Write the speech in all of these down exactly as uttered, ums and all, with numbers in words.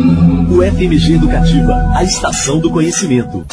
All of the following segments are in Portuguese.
O F M G Educativa, a estação do conhecimento.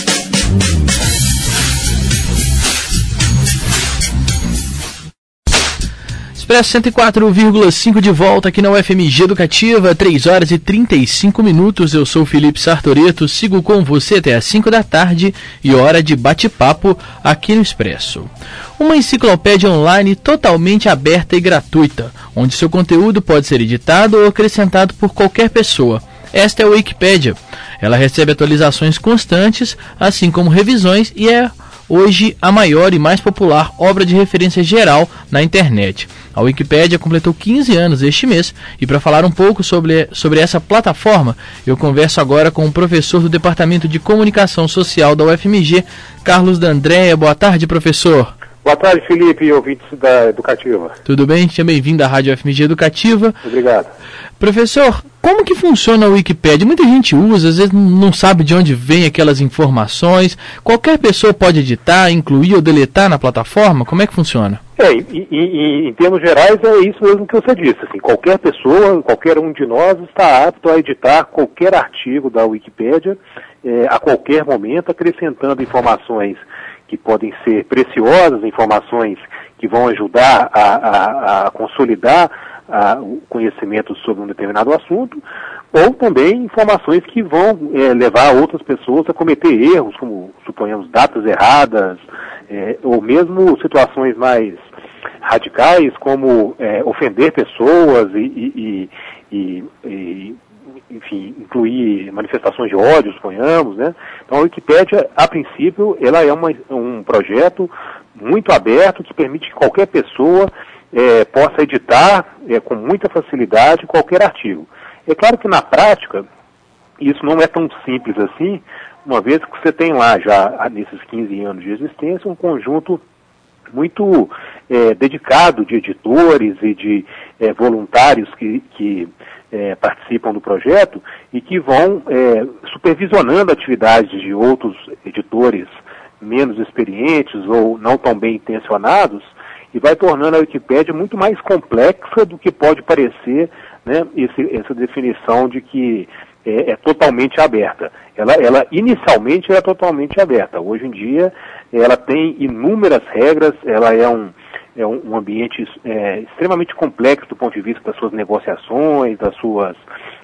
Expresso cento e quatro vírgula cinco de volta aqui na U F M G Educativa, três horas e trinta e cinco minutos. Eu sou o Felipe Sartoreto, sigo com você até às cinco da tarde e hora de bate-papo aqui no Expresso. Uma enciclopédia online totalmente aberta e gratuita, onde seu conteúdo pode ser editado ou acrescentado por qualquer pessoa. Esta é a Wikipédia. Ela recebe atualizações constantes, assim como revisões, e é hoje a maior e mais popular obra de referência geral na internet. A Wikipédia completou quinze anos este mês, e para falar um pouco sobre, sobre essa plataforma, eu converso agora com o professor do Departamento de Comunicação Social da U F M G, Carlos D'Andrea. Boa tarde, professor. Boa tarde, Felipe e ouvintes da Educativa. Tudo bem? Seja bem-vindo à Rádio U F M G Educativa. Obrigado. Professor, como que funciona a Wikipédia? Muita gente usa, às vezes não sabe de onde vem aquelas informações. Qualquer pessoa pode editar, incluir ou deletar na plataforma? Como é que funciona? É, em, em, em termos gerais é isso mesmo que você disse. Assim, qualquer pessoa, qualquer um de nós está apto a editar qualquer artigo da Wikipédia é, a qualquer momento, acrescentando informações que podem ser preciosas, informações que vão ajudar a, a, a consolidar a, o conhecimento sobre um determinado assunto, ou também informações que vão é, levar outras pessoas a cometer erros, como, suponhamos, datas erradas, é, ou mesmo situações mais radicais, como é, ofender pessoas e, e, e, e enfim, incluir manifestações de ódio, suponhamos, né? Então a Wikipédia, a princípio, ela é uma, um projeto muito aberto que permite que qualquer pessoa é, possa editar é, com muita facilidade qualquer artigo. É claro que na prática, isso não é tão simples assim, uma vez que você tem lá já, nesses quinze anos de existência, um conjunto muito é, dedicado de editores e de é, voluntários que, que é, participam do projeto e que vão é, supervisionando atividades de outros editores menos experientes ou não tão bem intencionados, e vai tornando a Wikipédia muito mais complexa do que pode parecer, né, esse, essa definição de que é, é totalmente aberta. Ela, ela inicialmente é totalmente aberta. Hoje em dia ela tem inúmeras regras, ela é um, é um, um ambiente é, extremamente complexo do ponto de vista das suas negociações, das suas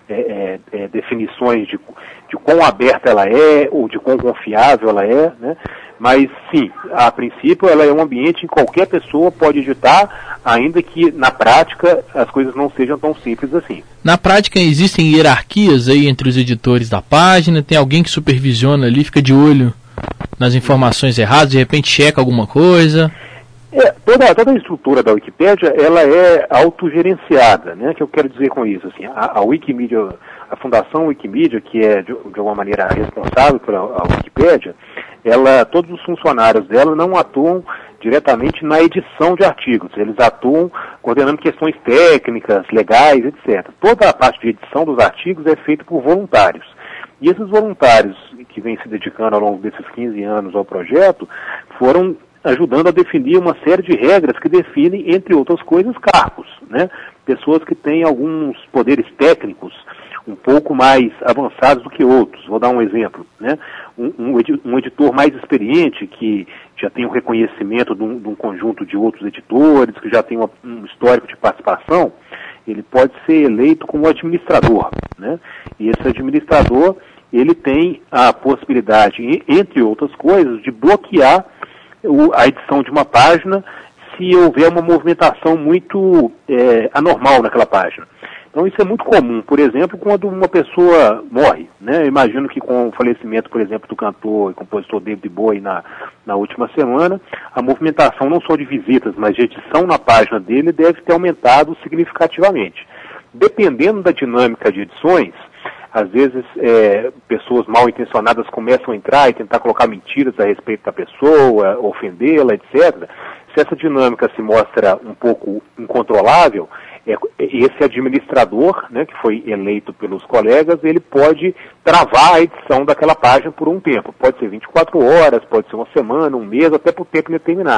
é, é, definições de, de quão aberta ela é ou de quão confiável ela é, né? Mas sim, a princípio ela é um ambiente em que qualquer pessoa pode editar, ainda que na prática as coisas não sejam tão simples assim. Na prática existem hierarquias aí entre os editores da página, tem alguém que supervisiona ali, fica de olho nas informações erradas, de repente checa alguma coisa? É, toda, toda a estrutura da Wikipédia, ela é autogerenciada, né? Que eu quero dizer com isso, assim, a, a Wikimedia, a Fundação Wikimedia, que é de, de alguma maneira responsável pela Wikipédia, ela, todos os funcionários dela não atuam diretamente na edição de artigos, eles atuam coordenando questões técnicas, legais, etcétera. Toda a parte de edição dos artigos é feita por voluntários. E esses voluntários que vêm se dedicando ao longo desses quinze anos ao projeto foram ajudando a definir uma série de regras que definem, entre outras coisas, cargos, né? Pessoas que têm alguns poderes técnicos um pouco mais avançados do que outros. Vou dar um exemplo, né? Um, um, um editor mais experiente, que já tem um reconhecimento de um, de um conjunto de outros editores, que já tem uma, um histórico de participação, ele pode ser eleito como administrador, né? E esse administrador, ele tem a possibilidade, entre outras coisas, de bloquear o, a edição de uma página se houver uma movimentação muito é, anormal naquela página. Então isso é muito comum, por exemplo, quando uma pessoa morre, né? Eu imagino que com o falecimento, por exemplo, do cantor e compositor David Bowie na, na última semana, a movimentação não só de visitas, mas de edição na página dele deve ter aumentado significativamente. Dependendo da dinâmica de edições, às vezes é, pessoas mal intencionadas começam a entrar e tentar colocar mentiras a respeito da pessoa, ofendê-la, etcétera. Se essa dinâmica se mostra um pouco incontrolável, é, esse administrador, né, que foi eleito pelos colegas, ele pode travar a edição daquela página por um tempo. Pode ser vinte e quatro horas, pode ser uma semana, um mês, até por tempo determinado.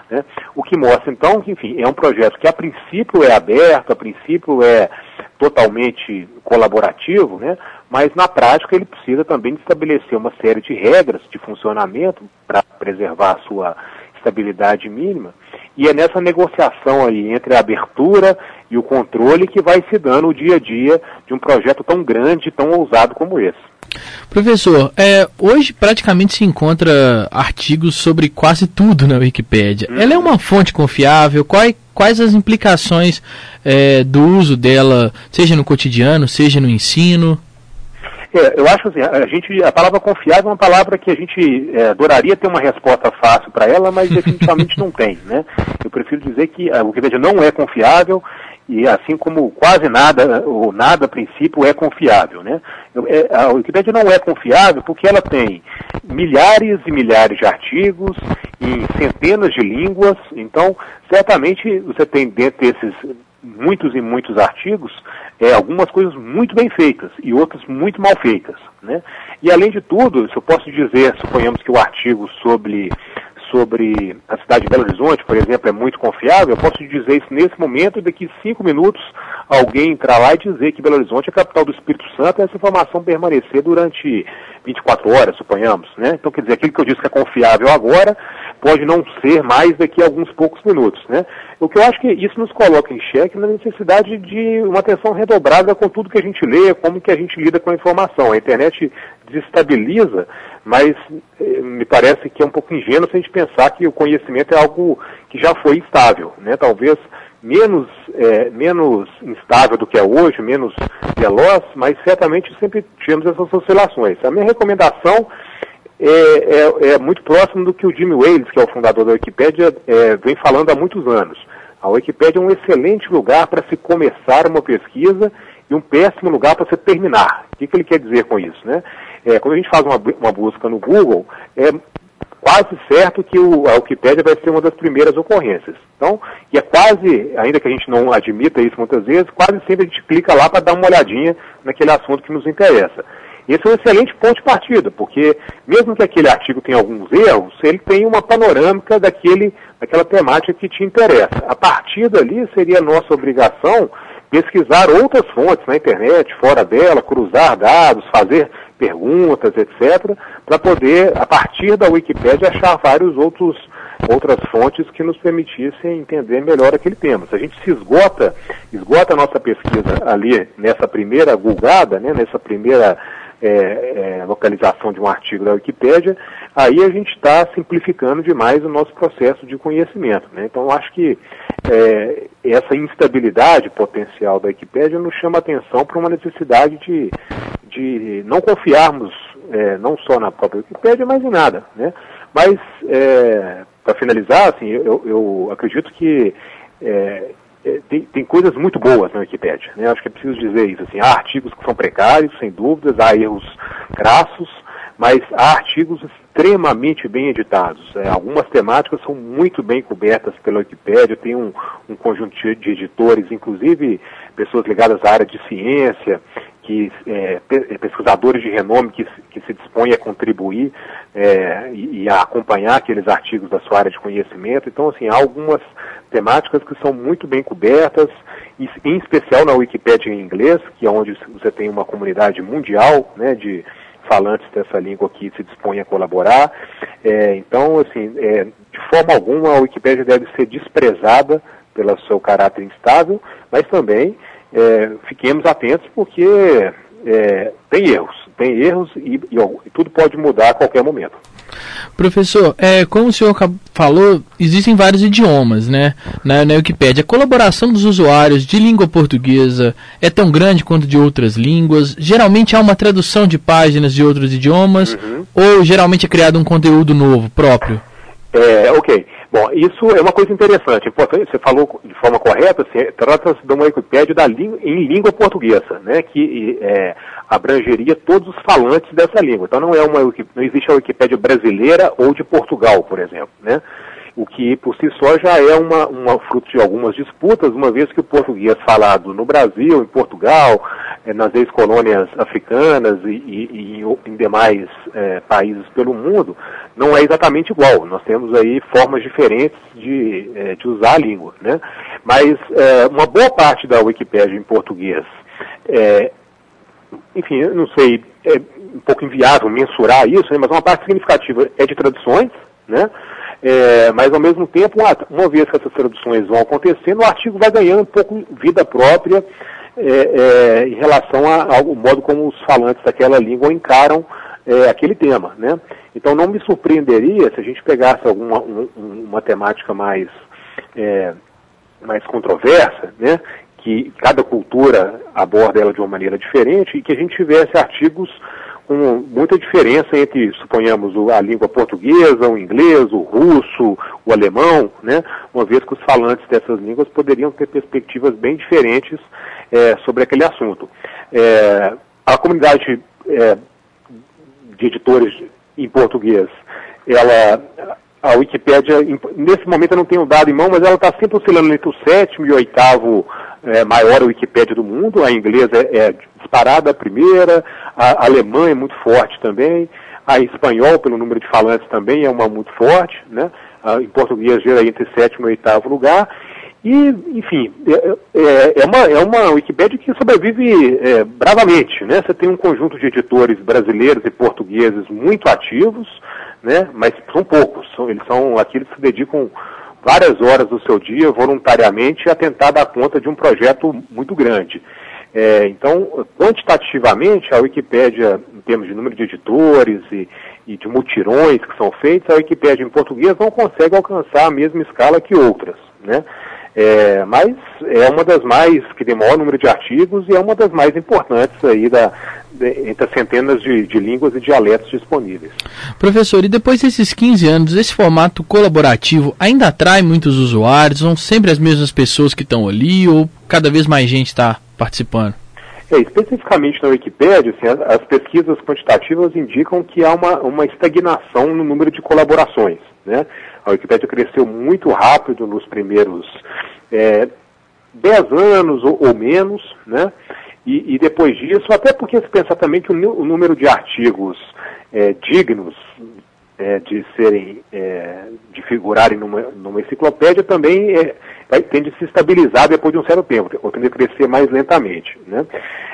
né? O que mostra, então, que, enfim, é um projeto que a princípio é aberto, a princípio é totalmente colaborativo, né? Mas na prática ele precisa também estabelecer uma série de regras de funcionamento para preservar a sua estabilidade mínima, e é nessa negociação aí entre a abertura e o controle que vai se dando o dia a dia de um projeto tão grande, tão ousado como esse. Professor, é, hoje praticamente se encontra artigos sobre quase tudo na Wikipédia. Hum. Ela é uma fonte confiável? Quais, quais as implicações é, do uso dela, seja no cotidiano, seja no ensino? É, eu acho assim, a, gente, a palavra confiável é uma palavra que a gente é, adoraria ter uma resposta fácil para ela, mas definitivamente não tem, né? Eu prefiro dizer que a Wikipédia não é confiável, e assim como quase nada, ou nada a princípio, é confiável, né? A Wikipédia não é confiável porque ela tem milhares e milhares de artigos em centenas de línguas, então certamente você tem dentro desses muitos e muitos artigos é, algumas coisas muito bem feitas e outras muito mal feitas, né? E além de tudo, se eu posso dizer, suponhamos que o artigo sobre sobre a cidade de Belo Horizonte, por exemplo, é muito confiável, eu posso dizer isso nesse momento, e daqui cinco minutos alguém entrar lá e dizer que Belo Horizonte é a capital do Espírito Santo, e essa informação permanecer durante vinte e quatro horas, suponhamos, né? Então, quer dizer, aquilo que eu disse que é confiável agora, pode não ser mais daqui a alguns poucos minutos, né? O que eu acho que isso nos coloca em xeque na necessidade de uma atenção redobrada com tudo que a gente lê, como que a gente lida com a informação. A internet desestabiliza, mas eh, me parece que é um pouco ingênuo se a gente pensar que o conhecimento é algo que já foi estável, né? Talvez menos, é, menos instável do que é hoje, menos veloz, mas certamente sempre tivemos essas oscilações. A minha recomendação é, é, é muito próximo do que o Jimmy Wales, que é o fundador da Wikipédia, é, vem falando há muitos anos. A Wikipédia é um excelente lugar para se começar uma pesquisa e um péssimo lugar para se terminar. O que, que ele quer dizer com isso, né? É, quando a gente faz uma, uma busca no Google, é quase certo que o, a Wikipédia vai ser uma das primeiras ocorrências. Então, e é quase, ainda que a gente não admita isso muitas vezes, quase sempre a gente clica lá para dar uma olhadinha naquele assunto que nos interessa. Esse é um excelente ponto de partida, porque mesmo que aquele artigo tenha alguns erros, ele tem uma panorâmica daquele, daquela temática que te interessa. A partir dali seria nossa obrigação pesquisar outras fontes na internet, fora dela, cruzar dados, fazer perguntas, etcétera, para poder, a partir da Wikipédia, achar vários outros outras fontes que nos permitissem entender melhor aquele tema. Se a gente se esgota, esgota a nossa pesquisa ali nessa primeira gulgada, né, nessa primeira é, é, localização de um artigo da Wikipédia, aí a gente está simplificando demais o nosso processo de conhecimento, né? Então, eu acho que é, essa instabilidade potencial da Wikipédia nos chama a atenção para uma necessidade de, de não confiarmos é, não só na própria Wikipédia, mas em nada, né? Mas, é, para finalizar, assim, eu, eu acredito que é, tem, tem coisas muito boas na Wikipédia, né? Acho que é preciso dizer isso, assim, há artigos que são precários, sem dúvidas, há erros crassos, mas há artigos extremamente bem editados. É, algumas temáticas são muito bem cobertas pela Wikipédia, tem um, um conjunto de editores, inclusive pessoas ligadas à área de ciência, que, é, pesquisadores de renome que, que se dispõem a contribuir é, e, e a acompanhar aqueles artigos da sua área de conhecimento. Então, assim, há algumas temáticas que são muito bem cobertas, em especial na Wikipédia em inglês, que é onde você tem uma comunidade mundial, né, de falantes dessa língua que se dispõem a colaborar. É, então, assim, é, de forma alguma a Wikipédia deve ser desprezada pelo seu caráter instável, mas também é, fiquemos atentos porque é, tem erros, tem erros e, e, e tudo pode mudar a qualquer momento. Professor, é, como o senhor falou, existem vários idiomas, né, na, na Wikipédia. A colaboração dos usuários de língua portuguesa é tão grande quanto de outras línguas? Geralmente há uma tradução de páginas de outros idiomas, uhum, ou geralmente é criado um conteúdo novo, próprio? É, ok. Bom, isso é uma coisa interessante, importante, você falou de forma correta, assim, trata-se de uma Wikipédia da língua, em língua portuguesa, né, que é, abrangeria todos os falantes dessa língua. Então não, é uma, não existe a Wikipédia brasileira ou de Portugal, por exemplo, né, o que por si só já é uma, uma fruto de algumas disputas, uma vez que o português falado no Brasil, em Portugal, é, nas ex-colônias africanas e, e, e em demais é, países pelo mundo, não é exatamente igual. Nós temos aí formas diferentes de, é, de usar a língua, né? Mas é, uma boa parte da Wikipédia em português, é, enfim, eu não sei, é um pouco inviável mensurar isso, né? Mas uma parte significativa é de traduções, né? É, mas ao mesmo tempo, uma, uma vez que essas traduções vão acontecendo, o artigo vai ganhando um pouco vida própria é, é, em relação a, ao modo como os falantes daquela língua encaram é, aquele tema, né? Então não me surpreenderia se a gente pegasse alguma um, uma temática mais, é, mais controversa, né? Que cada cultura aborda ela de uma maneira diferente e que a gente tivesse artigos com muita diferença entre, suponhamos, a língua portuguesa, o inglês, o russo, o alemão, né? Uma vez que os falantes dessas línguas poderiam ter perspectivas bem diferentes é, sobre aquele assunto. É, a comunidade é, de editores em português, ela, a Wikipédia, nesse momento eu não tenho dado em mão, mas ela está sempre oscilando entre o sétimo e o oitavo é, maior Wikipédia do mundo. A inglesa é, é disparada a primeira, a alemã é muito forte também, a espanhol, pelo número de falantes, também é uma muito forte, né? A, em português gira entre sétimo e oitavo lugar. E, enfim, é, é, é, uma, é uma Wikipédia que sobrevive é, bravamente, né? Você tem um conjunto de editores brasileiros e portugueses muito ativos, né? Mas são poucos, são, eles são aqueles que se dedicam várias horas do seu dia voluntariamente a tentar dar conta de um projeto muito grande. É, então, quantitativamente, a Wikipédia, em termos de número de editores e, e de mutirões que são feitos, a Wikipédia em português não consegue alcançar a mesma escala que outras, né? É, mas é uma das mais, que tem maior número de artigos e é uma das mais importantes aí da, de, entre as centenas de, de línguas e dialetos disponíveis. Professor, e depois desses quinze anos, esse formato colaborativo ainda atrai muitos usuários? São sempre as mesmas pessoas que estão ali ou cada vez mais gente está participando? É, especificamente na Wikipédia, assim, as, as pesquisas quantitativas indicam que há uma, uma estagnação no número de colaborações, né? A Wikipédia cresceu muito rápido nos primeiros é, dez anos ou, ou menos, né? E, e depois disso, até porque se pensar também que o, o número de artigos é, dignos é, de serem, é, de figurarem numa, numa enciclopédia também é, vai, tende a se estabilizar depois de um certo tempo, ou tende a crescer mais lentamente, né?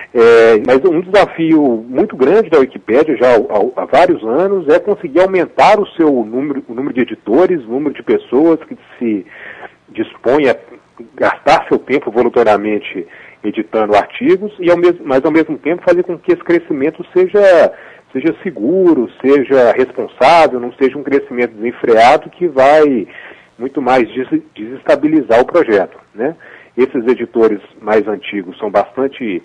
É, mas um desafio muito grande da Wikipédia já há, há vários anos é conseguir aumentar o seu número, o número de editores, o número de pessoas que se dispõem a gastar seu tempo voluntariamente editando artigos, e ao mesmo, mas ao mesmo tempo fazer com que esse crescimento seja, seja seguro, seja responsável, não seja um crescimento desenfreado que vai muito mais des- desestabilizar o projeto, né? Esses editores mais antigos são bastante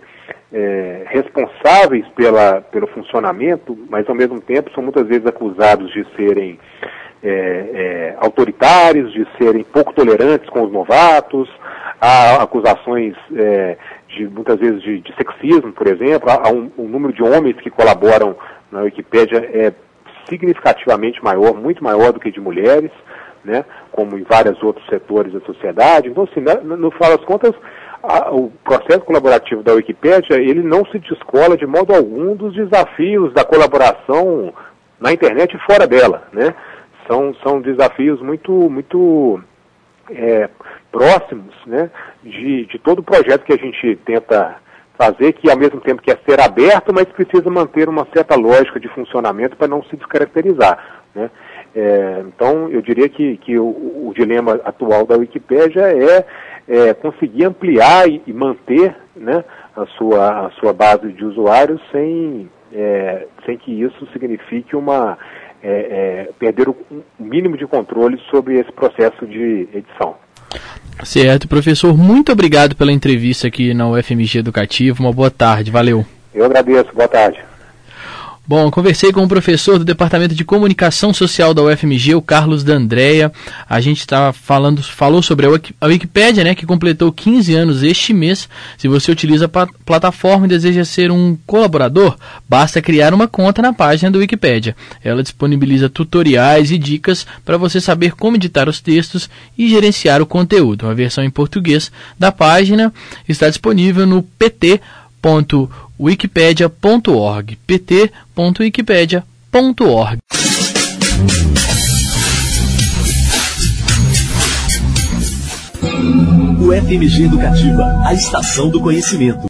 é, responsáveis pela, pelo funcionamento, mas ao mesmo tempo são muitas vezes acusados de serem é, é, autoritários, de serem pouco tolerantes com os novatos. Há acusações é, de muitas vezes de, de sexismo, por exemplo. Há um, um número de homens que colaboram na Wikipédia é significativamente maior, muito maior do que de mulheres, né, como em vários outros setores da sociedade. Então, assim, no, no final das contas, a, o processo colaborativo da Wikipédia, ele não se descola de modo algum dos desafios da colaboração na internet e fora dela, né? São, são desafios muito, muito é, próximos, né, de, de todo o projeto que a gente tenta fazer, que ao mesmo tempo quer ser aberto, mas precisa manter uma certa lógica de funcionamento para não se descaracterizar, né? É, então, eu diria que, que o, o dilema atual da Wikipédia é, é conseguir ampliar e, e manter, né, a, sua, a sua base de usuários sem, é, sem que isso signifique uma, é, é, perder o um mínimo de controle sobre esse processo de edição. Certo, professor, muito obrigado pela entrevista aqui na U F M G Educativa. Uma boa tarde, valeu. Eu agradeço, boa tarde. Bom, conversei com o professor do Departamento de Comunicação Social da U F M G, o Carlos D'Andrea. A gente está falando, falou sobre a Wikipédia, né, que completou quinze anos este mês. Se você utiliza a plataforma e deseja ser um colaborador, basta criar uma conta na página do Wikipédia. Ela disponibiliza tutoriais e dicas para você saber como editar os textos e gerenciar o conteúdo. A versão em português da página está disponível no p t ponto wikipedia ponto org, p t ponto wikipedia ponto org. O F M G Educativa, a estação do conhecimento.